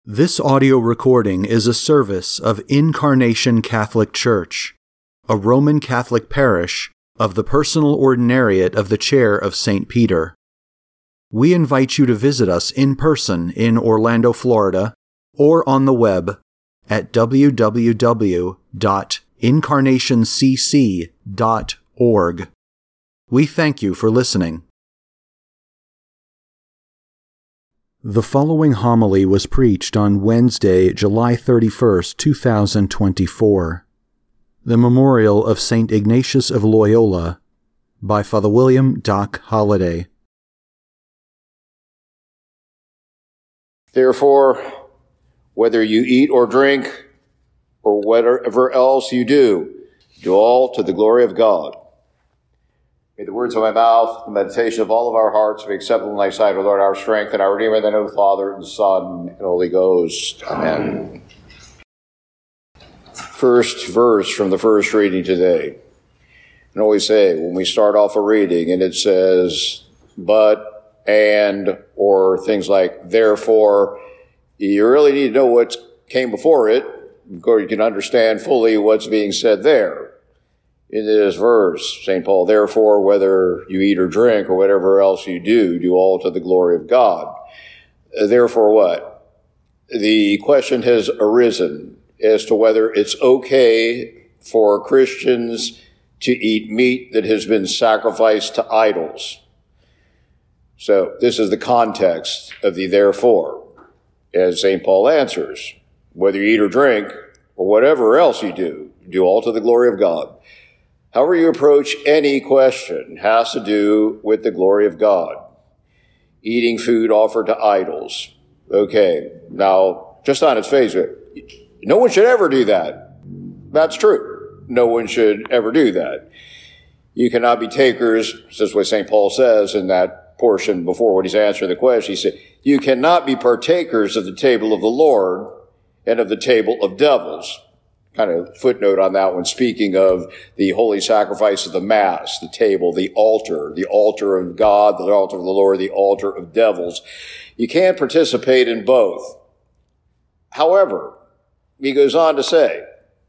This audio recording is a service of Incarnation Catholic Church, a Roman Catholic parish of the Personal Ordinariate of the Chair of St. Peter. We invite you to visit us in person in Orlando, Florida, or on the web at www.incarnationcc.org. We thank you for listening. The following homily was preached on Wednesday, July 31st, 2024. The Memorial of St. Ignatius of Loyola by Father William Doc Holliday. Therefore, whether you eat or drink, or whatever else you do all to the glory of God. May the words of my mouth, the meditation of all of our hearts be acceptable in thy sight, O Lord, our strength and our Redeemer, in the name of the Father, and the Son, and Holy Ghost. Amen. First verse from the first reading today. I always say, when we start off a reading and it says, but, and, or things like therefore, you really need to know what came before it, before you can understand fully what's being said there. In this verse, St. Paul, therefore, whether you eat or drink or whatever else you do all to the glory of God. Therefore what? The question has arisen as to whether it's okay for Christians to eat meat that has been sacrificed to idols. So this is the context of the therefore, as St. Paul answers. Whether you eat or drink or whatever else you do all to the glory of God. However you approach any question has to do with the glory of God. Eating food offered to idols. Okay, now, just on its face, no one should ever do that. That's true. No one should ever do that. You cannot be takers, this is what St. Paul says in that portion before when he's answering the question. He said, you cannot be partakers of the table of the Lord and of the table of devils. Kind of footnote on that one, speaking of the holy sacrifice of the Mass, the table, the altar of God, the altar of the Lord, the altar of devils. You can't participate in both. However, he goes on to say,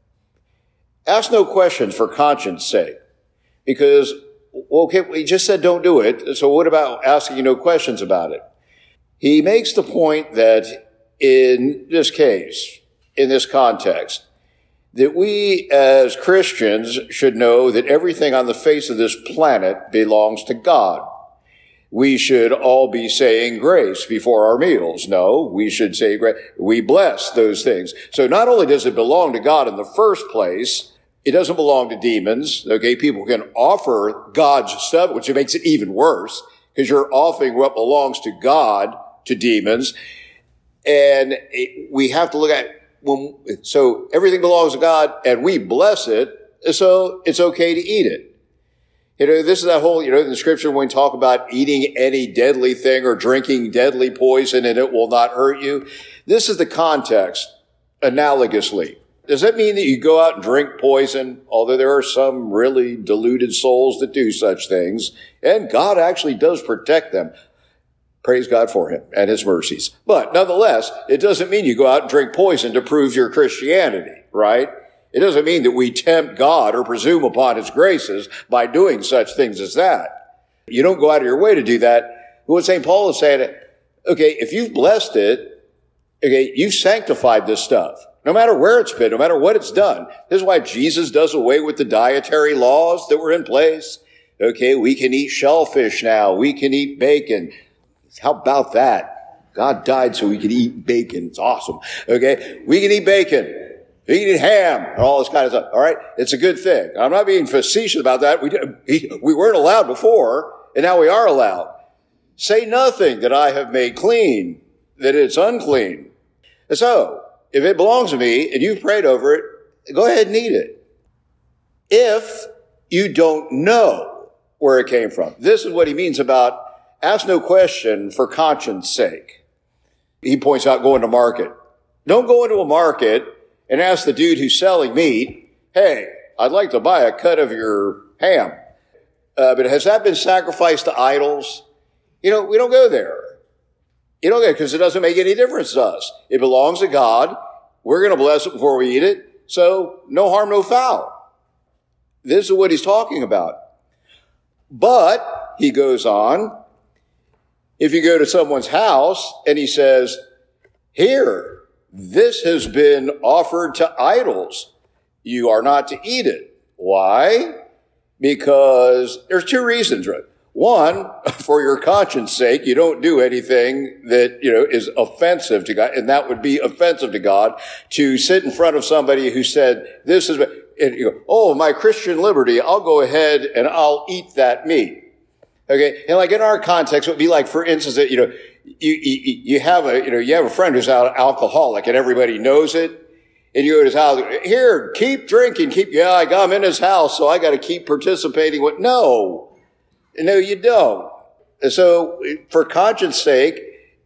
ask no questions for conscience sake, because, okay, we just said don't do it, so what about asking no questions about it? He makes the point that in this case, in this context, that we as Christians should know that everything on the face of this planet belongs to God. We should all be saying grace before our meals. No, we should say grace. We bless those things. So not only does it belong to God in the first place, it doesn't belong to demons. Okay, people can offer God's stuff, which makes it even worse, because you're offering what belongs to God to demons. And we have to look at so everything belongs to God and we bless it, so it's okay to eat it. This is that whole, in the scripture when we talk about eating any deadly thing or drinking deadly poison and it will not hurt you. This is the context, analogously. Does that mean that you go out and drink poison? Although there are some really deluded souls that do such things, and God actually does protect them. Praise God for him and his mercies. But nonetheless, it doesn't mean you go out and drink poison to prove your Christianity, right? It doesn't mean that we tempt God or presume upon his graces by doing such things as that. You don't go out of your way to do that. What St. Paul is saying, okay, if you've blessed it, okay, you've sanctified this stuff. No matter where it's been, no matter what it's done. This is why Jesus does away with the dietary laws that were in place. Okay, we can eat shellfish now. We can eat bacon. How about that? God died so we could eat bacon. It's awesome. Okay? We can eat bacon. We can eat ham and all this kind of stuff. All right? It's a good thing. I'm not being facetious about that. We weren't allowed before, and now we are allowed. Say nothing that I have made clean, that it's unclean. And so, if it belongs to me and you've prayed over it, go ahead and eat it. If you don't know where it came from. This is what he means about ask no question for conscience sake. He points out going to market. Don't go into a market and ask the dude who's selling meat, hey, I'd like to buy a cut of your ham. But has that been sacrificed to idols? We don't go there. Because it doesn't make any difference to us. It belongs to God. We're going to bless it before we eat it. So no harm, no foul. This is what he's talking about. But, he goes on, if you go to someone's house and he says, here, this has been offered to idols. You are not to eat it. Why? Because there's two reasons, right? One, for your conscience sake, you don't do anything that, is offensive to God, and that would be offensive to God to sit in front of somebody who said, this is, and you go, oh, my Christian liberty, I'll go ahead and I'll eat that meat. Okay. And like in our context, it would be like, for instance, that, you have a friend who's an alcoholic and everybody knows it. And you go to his house, here, keep drinking, I got him in his house, so I got to keep participating with, no, you don't. So for conscience sake,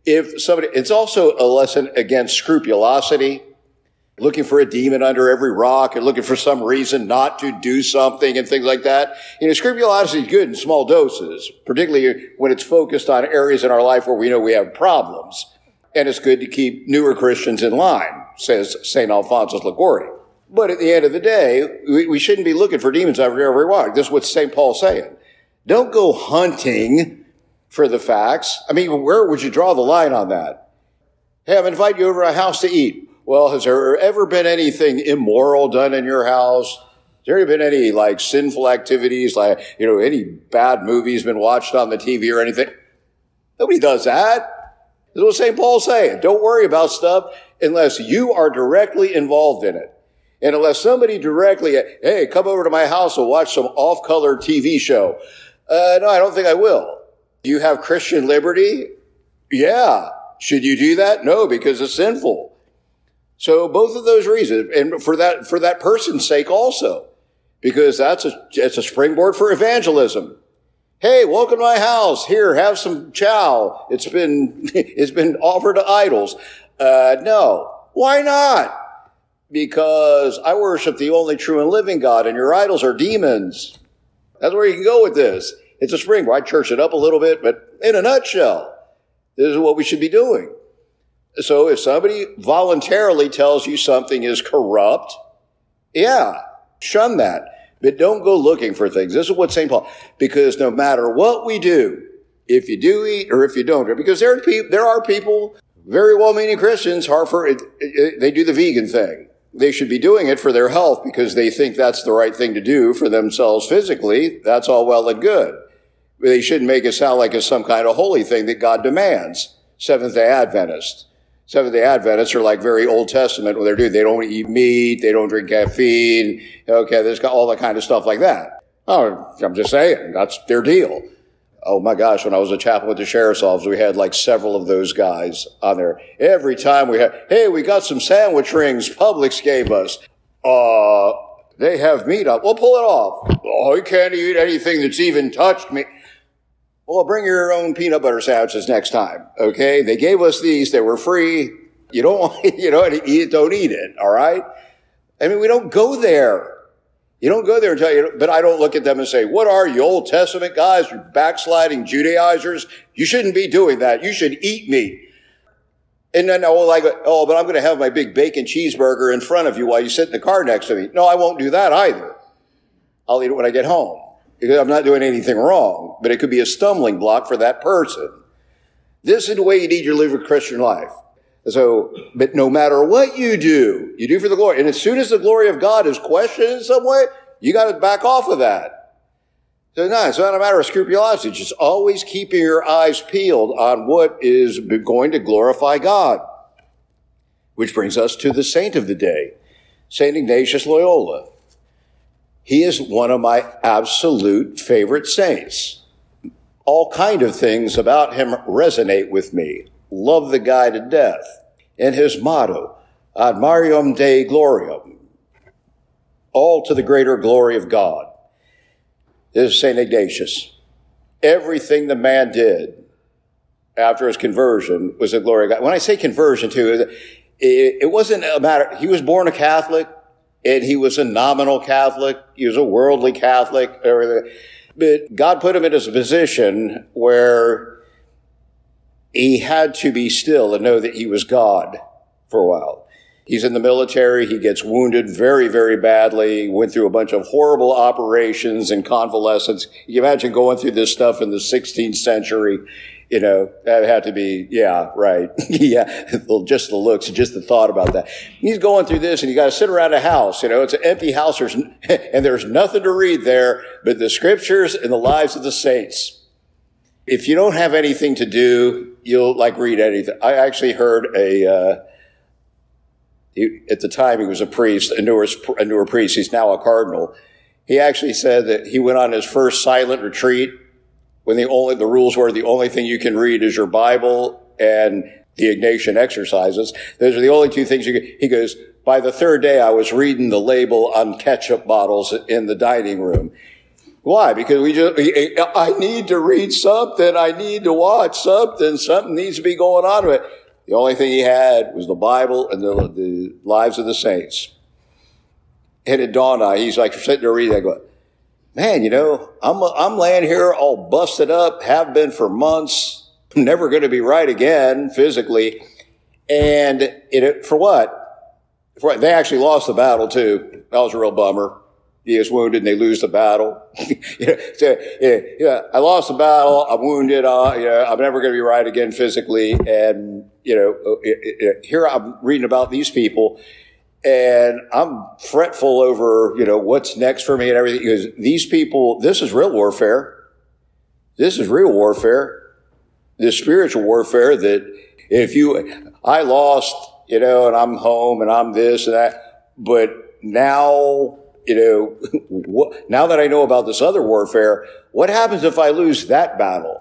it's also a lesson against scrupulosity, looking for a demon under every rock and looking for some reason not to do something and things like that. Scrupulosity is good in small doses, particularly when it's focused on areas in our life where we know we have problems. And it's good to keep newer Christians in line, says St. Alphonsus Liguori. But at the end of the day, we shouldn't be looking for demons under every rock. This is what St. Paul's saying. Don't go hunting for the facts. Where would you draw the line on that? Hey, I'm inviting you over to a house to eat. Well, has there ever been anything immoral done in your house? Has there ever been any, sinful activities, any bad movies been watched on the TV or anything? Nobody does that. This is what St. Paul's saying. Don't worry about stuff unless you are directly involved in it. And unless somebody directly, hey, come over to my house and watch some off-color TV show. No, I don't think I will. Do you have Christian liberty? Yeah. Should you do that? No, because it's sinful. So both of those reasons, and for that person's sake also, because it's a springboard for evangelism. Hey, welcome to my house. Here, have some chow. It's been offered to idols. No. Why not? Because I worship the only true and living God, and your idols are demons. That's where you can go with this. It's a springboard. I church it up a little bit, but in a nutshell, this is what we should be doing. So if somebody voluntarily tells you something is corrupt, yeah, shun that. But don't go looking for things. This is what St. Paul, because no matter what we do, if you do eat or if you don't, because there are people, very well-meaning Christians, they do the vegan thing. They should be doing it for their health because they think that's the right thing to do for themselves physically. That's all well and good. But they shouldn't make it sound like it's some kind of holy thing that God demands. Seventh-day Adventists are like very Old Testament when they don't eat meat, they don't drink caffeine. Okay, there's got all that kind of stuff like that. Oh, I'm just saying, that's their deal. Oh my gosh, when I was a chaplain with the sheriff's office, we had several of those guys on there. Every time we got some sandwich rings Publix gave us. They have meat on. Well, pull it off. Oh, you can't eat anything that's even touched me. Well, bring your own peanut butter sandwiches next time, okay? They gave us these. They were free. You don't want to eat it, don't eat it, all right? We don't go there. You don't go there and tell you, but I don't look at them and say, what are you, Old Testament guys, you backsliding Judaizers? You shouldn't be doing that. You should eat meat. And then, but I'm going to have my big bacon cheeseburger in front of you while you sit in the car next to me. No, I won't do that either. I'll eat it when I get home. Because I'm not doing anything wrong, but it could be a stumbling block for that person. This is the way you need to live a Christian life. So, but no matter what you do for the glory. And as soon as the glory of God is questioned in some way, you got to back off of that. So no, it's not a matter of scrupulosity. Just always keeping your eyes peeled on what is going to glorify God. Which brings us to the saint of the day, St. Ignatius Loyola. He is one of my absolute favorite saints. All kind of things about him resonate with me. Love the guy to death. And his motto, Ad Mariam Dei Gloriam, all to the greater glory of God. This is St. Ignatius. Everything the man did after his conversion was the glory of God. When I say conversion, too, it wasn't a matter, he was born a Catholic, and he was a nominal Catholic. He was a worldly Catholic. But God put him in a position where he had to be still and know that he was God for a while. He's in the military. He gets wounded very, very badly, went through a bunch of horrible operations and convalescence. You imagine going through this stuff in the 16th century. You know, that had to be, yeah, right. Yeah, just the looks, just the thought about that. He's going through this and you got to sit around a house, you know, it's an empty house and there's nothing to read there but the scriptures and the lives of the saints. If you don't have anything to do, you'll read anything. I actually heard at the time he was a priest, a newer priest. He's now a cardinal. He actually said that he went on his first silent retreat when the rules were the only thing you can read is your Bible and the Ignatian exercises. Those are the only two things he goes, by the third day I was reading the label on ketchup bottles in the dining room. Why? Because I need to read something. I need to watch something. Something needs to be going on with it. The only thing he had was the Bible and the lives of the saints. And it dawned on him, he's sitting there reading, I go, man, you know, I'm laying here all busted up, have been for months, never going to be right again physically. And for what? They actually lost the battle too. That was a real bummer. He is wounded and they lose the battle. I lost the battle. I'm wounded. I'm never going to be right again physically. And, here I'm reading about these people and I'm fretful over, what's next for me and everything. Because these people, this is real warfare. This is real warfare. This spiritual warfare that I lost, and I'm home and I'm this and that. But now, now that I know about this other warfare, what happens if I lose that battle?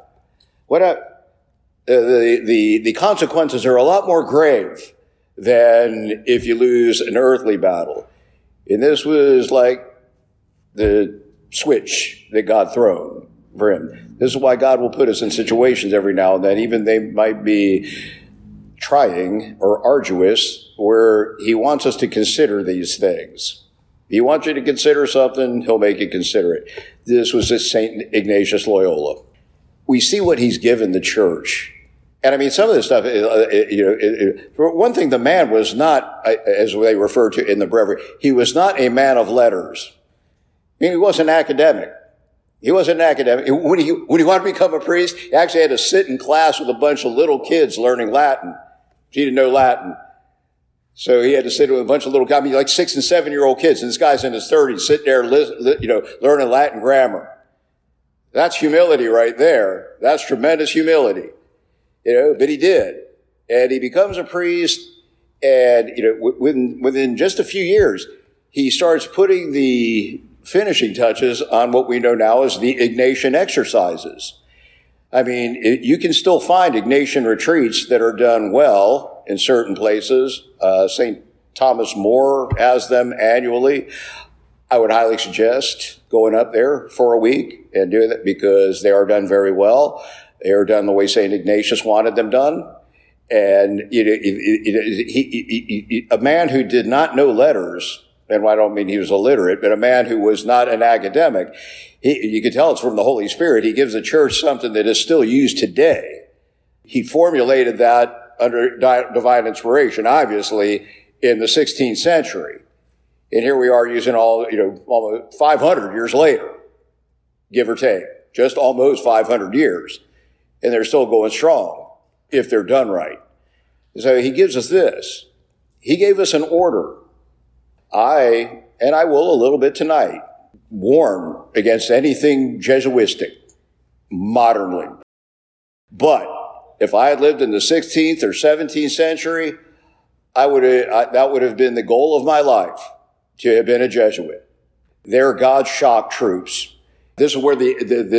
The consequences are a lot more grave than if you lose an earthly battle. And this was like the switch that God thrown for him. This is why God will put us in situations every now and then, even they might be trying or arduous, where he wants us to consider these things. He wants you to consider something, he'll make you consider it. This was St. Ignatius Loyola. We see what he's given the church. And I mean, some of this stuff, for one thing, the man was not, as they refer to in the breviary, he was not a man of letters. I mean, he wasn't academic. He wasn't an academic. When he wanted to become a priest, he actually had to sit in class with a bunch of little kids learning Latin. He didn't know Latin. So he had to sit with a bunch of little guys, 6 and 7 year old kids. And this guy's in his 30s, sitting there, learning Latin grammar. That's humility right there. That's tremendous humility. But he did. And he becomes a priest. And, within just a few years, he starts putting the finishing touches on what we know now as the Ignatian exercises. I mean, you can still find Ignatian retreats that are done well in certain places. St. Thomas More has them annually. I would highly suggest going up there for a week and doing that because they are done very well. They are done the way St. Ignatius wanted them done. And a man who did not know letters, and I don't mean he was illiterate, but a man who was not an academic, you could tell it's from the Holy Spirit. He gives the church something that is still used today. He formulated that under divine inspiration, obviously, in the 16th century. And here we are using almost 500 years later, give or take, just almost 500 years. And they're still going strong if they're done right. So he gives us this. He gave us an order. I will a little bit tonight, warn against anything Jesuitic modernly. But if I had lived in the 16th or 17th century, that would have been the goal of my life, to have been a Jesuit. They're God's shock troops. This is where the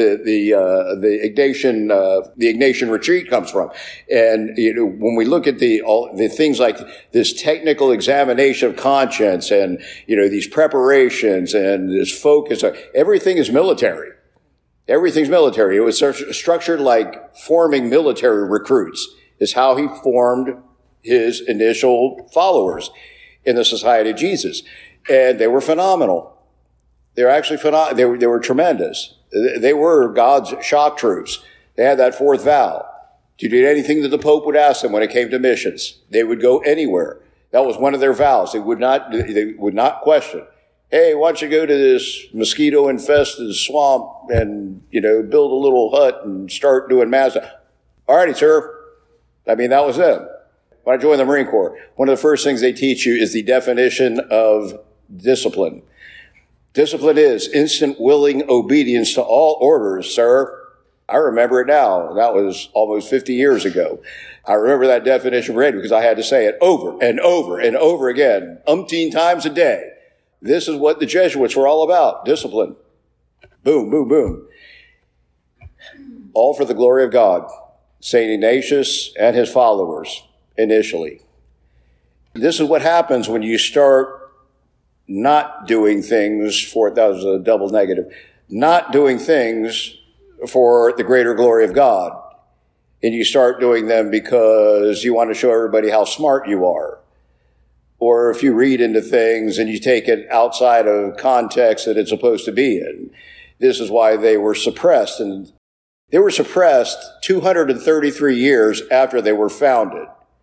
Ignatian retreat comes from. And, when we look at the things like this technical examination of conscience and, these preparations and this focus, everything is military. Everything's military. It was structured like forming military recruits is how he formed his initial followers in the Society of Jesus. And they were phenomenal. They were actually phenomenal. They were tremendous. They were God's shock troops. They had that fourth vow. to do anything that the Pope would ask them when it came to missions. They would go anywhere. That was one of their vows. They would not question. Hey, why don't you go to this mosquito-infested swamp and, build a little hut and start doing mass? All righty, sir. I mean, that was them. When I joined the Marine Corps, one of the first things they teach you is the definition of discipline. Discipline is instant willing obedience to all orders, sir. I remember it now. That was almost 50 years ago. I remember that definition read because I had to say it over and over and over again, umpteen times a day. This is what the Jesuits were all about, discipline. Boom, boom, boom. All for the glory of God. St. Ignatius and his followers initially. This is what happens when you start not doing things for, that was a double negative, not doing things for the greater glory of God. And you start doing them because you want to show everybody how smart you are. Or if you read into things and you take it outside of context that it's supposed to be in. This is why they were suppressed. And they were suppressed 233 years after they were founded.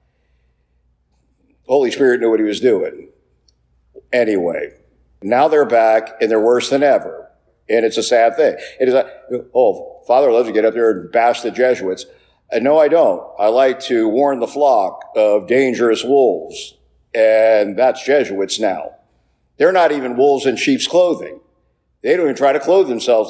The Holy Spirit knew what he was doing. Anyway, now they're back and they're worse than ever. And it's a sad thing. It is like, Father loves to get up there and bash the Jesuits. No, I don't. I like to warn the flock of dangerous wolves. And that's Jesuits now. They're not even wolves in sheep's clothing. They don't even try to clothe themselves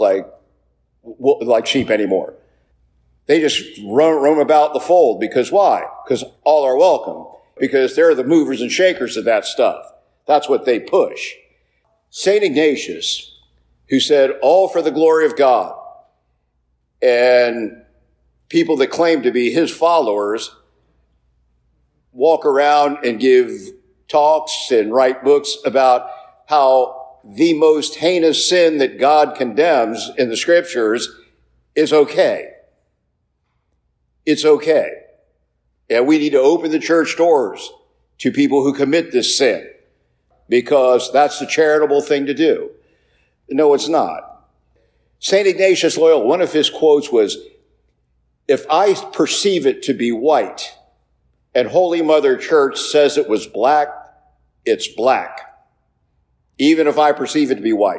like sheep anymore. They just roam about the fold. Because why? Because all are welcome. Because they're the movers and shakers of that stuff. That's what they push. St. Ignatius, who said, all for the glory of God, and people that claim to be his followers walk around and give talks and write books about how the most heinous sin that God condemns in the scriptures is okay. It's okay. And we need to open the church doors to people who commit this sin because that's the charitable thing to do. No, it's not. St. Ignatius Loyola, one of his quotes was, if I perceive it to be white and Holy Mother Church says it was black, it's black. Even if I perceive it to be white.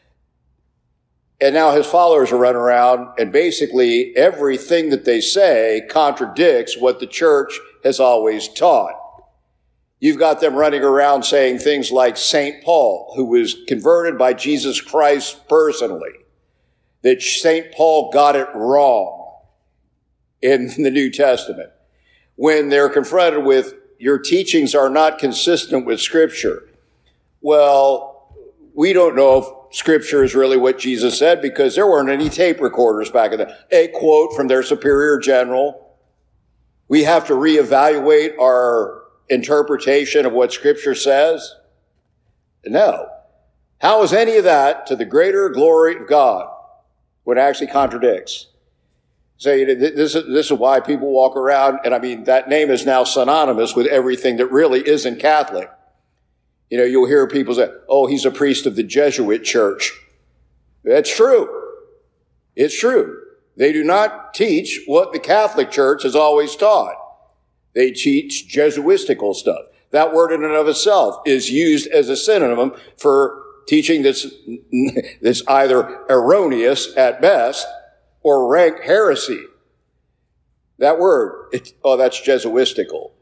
And now his followers are running around and basically everything that they say contradicts what the church has always taught. You've got them running around saying things like St. Paul, who was converted by Jesus Christ personally, that St. Paul got it wrong in the New Testament. When they're confronted with, your teachings are not consistent with Scripture. Well, we don't know if Scripture is really what Jesus said because there weren't any tape recorders back then. A quote from their superior general. We have to reevaluate our interpretation of what Scripture says? No. How is any of that to the greater glory of God when it actually contradicts? So this is why people walk around, and I mean, that name is now synonymous with everything that really isn't Catholic. You'll hear people say, oh, he's a priest of the Jesuit church. That's true. It's true. They do not teach what the Catholic Church has always taught. They teach Jesuitical stuff. That word in and of itself is used as a synonym for teaching that's either erroneous at best or rank heresy. That word, that's Jesuitical.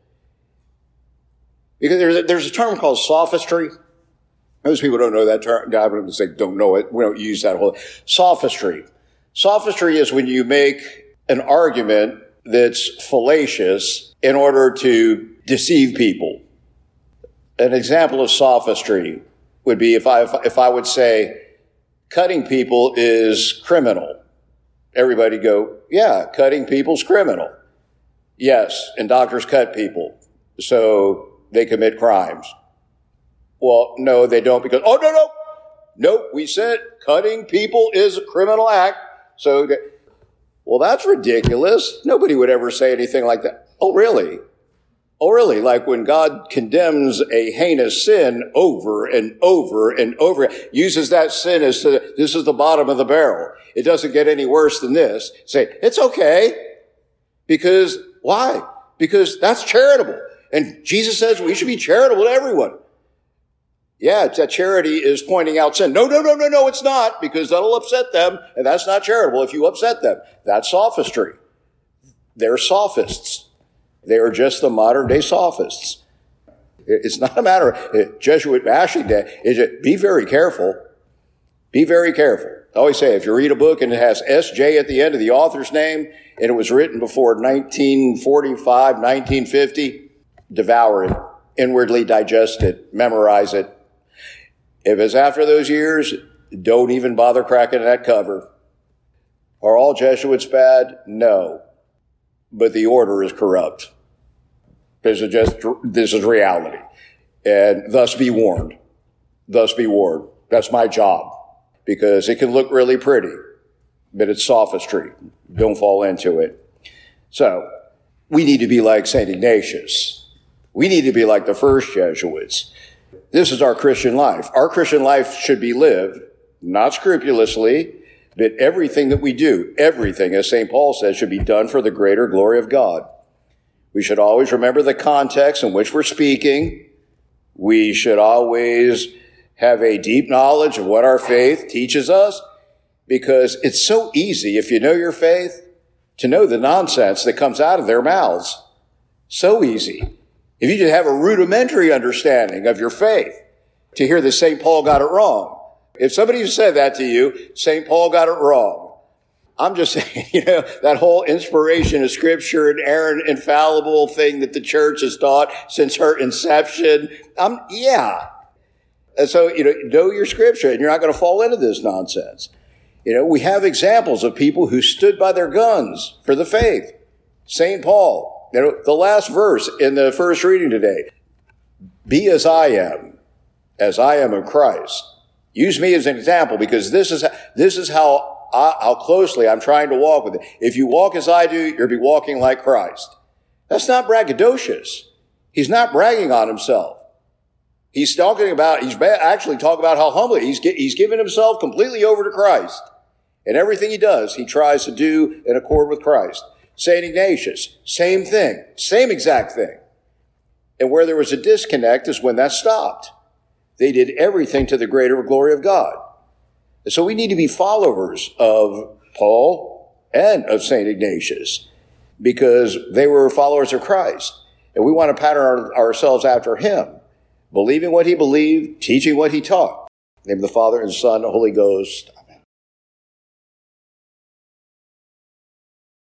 Because there's a term called sophistry. Most people don't know that term. I wouldn't say don't know it. We don't use that whole sophistry. Sophistry is when you make an argument that's fallacious in order to deceive people. An example of sophistry would be if I would say cutting people is criminal. Everybody go, yeah, cutting people's criminal. Yes, and doctors cut people, so they commit crimes. Well, no, they don't because, nope, we said cutting people is a criminal act. So, well, that's ridiculous. Nobody would ever say anything like that. Oh, really? Oh, really? Like when God condemns a heinous sin over and over and over, uses that sin as this is the bottom of the barrel. It doesn't get any worse than this. Say, it's okay. Because, why? Because that's charitable. And Jesus says we should be charitable to everyone. Yeah, that charity is pointing out sin. No, it's not, because that'll upset them, and that's not charitable if you upset them. That's sophistry. They're sophists. They are just the modern-day sophists. It's not a matter of Jesuit bashing day. Be very careful. Be very careful. I always say, if you read a book and it has S.J. at the end of the author's name, and it was written before 1945, 1950, devour it, inwardly digest it, memorize it. If it's after those years, don't even bother cracking that cover. Are all Jesuits bad? No. But the order is corrupt. This is reality. And thus be warned. Thus be warned. That's my job. Because it can look really pretty, but it's sophistry. Don't fall into it. So, we need to be like St. Ignatius. We need to be like the first Jesuits. This is our Christian life. Our Christian life should be lived, not scrupulously, but everything that we do, everything, as St. Paul says, should be done for the greater glory of God. We should always remember the context in which we're speaking. We should always have a deep knowledge of what our faith teaches us, because it's so easy, if you know your faith, to know the nonsense that comes out of their mouths. So easy. If you just have a rudimentary understanding of your faith, to hear that St. Paul got it wrong. If somebody said that to you, St. Paul got it wrong. I'm just saying, that whole inspiration of Scripture and errant, infallible thing that the church has taught since her inception. And so, know your Scripture, and you're not going to fall into this nonsense. We have examples of people who stood by their guns for the faith. St. Paul, the last verse in the first reading today. Be as I am in Christ. Use me as an example, because this is how closely I'm trying to walk with it. If you walk as I do, you'll be walking like Christ. That's not braggadocious. He's not bragging on himself. He's actually talking about how humbly he's given himself completely over to Christ. And everything he does, he tries to do in accord with Christ. St. Ignatius, same thing, same exact thing. And where there was a disconnect is when that stopped. They did everything to the greater glory of God. And so we need to be followers of Paul and of St. Ignatius, because they were followers of Christ. And we want to pattern ourselves after him, believing what he believed, teaching what he taught. In the name of the Father, and the Son, and the Holy Ghost.